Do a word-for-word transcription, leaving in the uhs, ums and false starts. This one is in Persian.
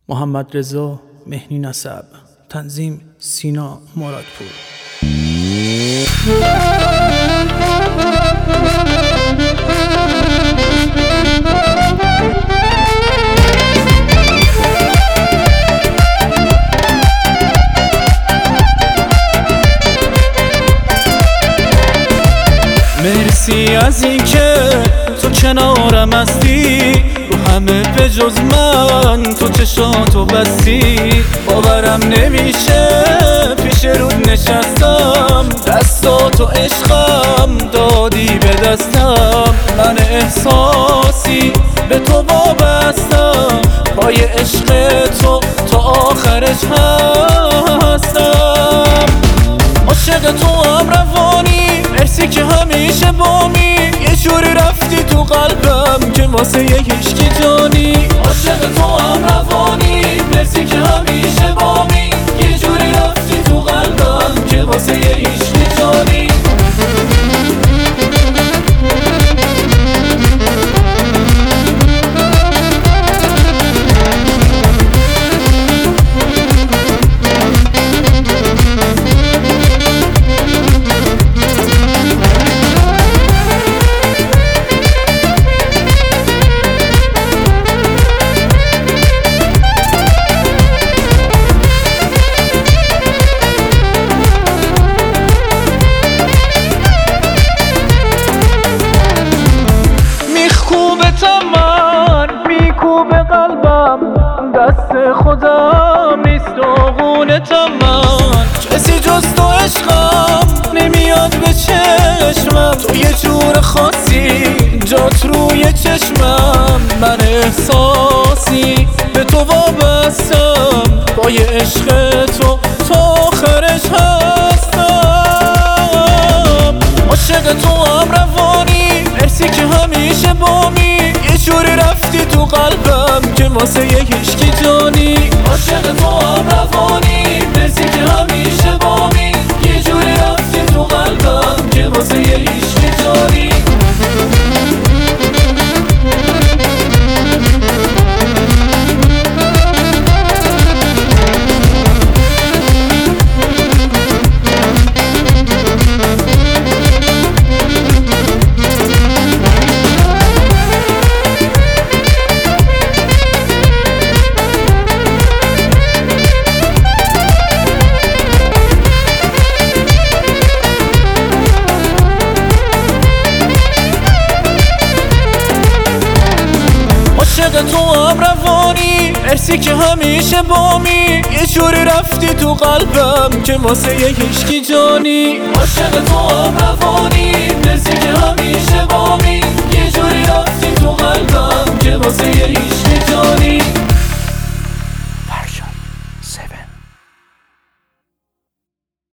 محمدرضا مهنی نسب، تنظیم سینا مرادپور. مرسی از این که تو کنارم هستی، رو همه به جز من تو چشاتو بستی. باورم نمیشه پیش رود نشستم، دستاتو عشقم دادی به دستم. من احساسی به تو وابستم، پای عشق تو تا آخرش هستم. عاشق تو هم روانی، مرسی که همیشه بامی. یه جوری رفتی تو قلبم که واسه یه هیچکی جانی. عاشق تو هم روانی، مرسی که همیشه بامی. یه جوری رفتی تو قلبم که واسه یه هیچکی جانی. میکوبه قلبم، دست خودم نیست داغونتم. من کسی جز تو عشقم نمیاد به چشمم. تو یه جور خاصی جات روی چشمم. من احساسی به تو وابستم، پای عشق تو تا آخرش هستم. عاشق تو هم روانی، مرسی که همیشه بامی. یه جوری رفتی تو قلبم که واسه یه هیچکی جانی. عاشق تو هم روانی، مرسی که همیشه بامی. یه جوری رفتی تو قلبم که واسه یه هیچکی جانی. عاشق تو هم روانی، مرسی که همیشه بامی. یه جوری رفتی تو قلبم که واسه یه هیچکی جانی. عاشق تو هم روانی، مرسی که همیشه بامی.